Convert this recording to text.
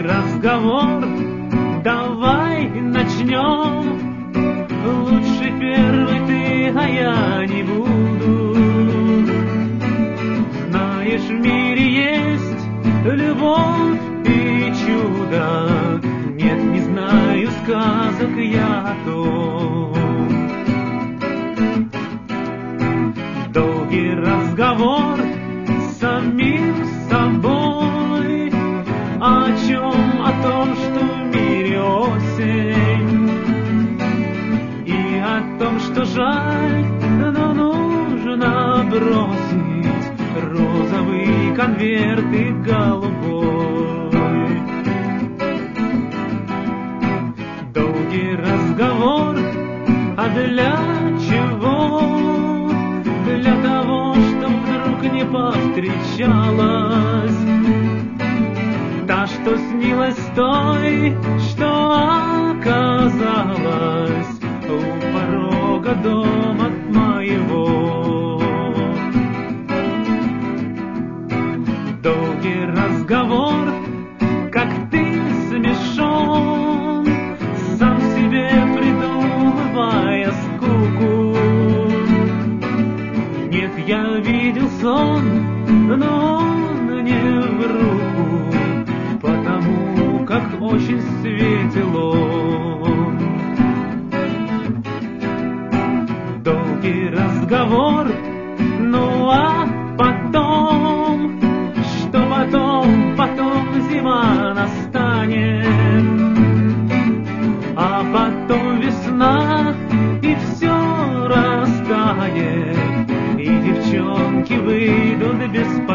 разговор, давай начнем. Лучше первый ты, а я не буду. Знаешь, в мире есть любовь и чудо. Нет, не знаю сказок я о том. Долгий разговор с самим собой. О чем? О том, что в мире осень. И о том, что жаль, но нужно бросить розовый конверт и голубой. Долгий разговор, а для чего? Для того, что вдруг не повстречалась та, что снилась той, что оказалась у порога дома моего. Долгий разговор, как ты смешон, сам себе придумывая скуку. Нет, я видел сон, но он не в руку, потому как очень светил он. Долгий разговор, ну а потом, что потом, потом зима настанет, а потом весна, и все растает, и девчонки выйдут без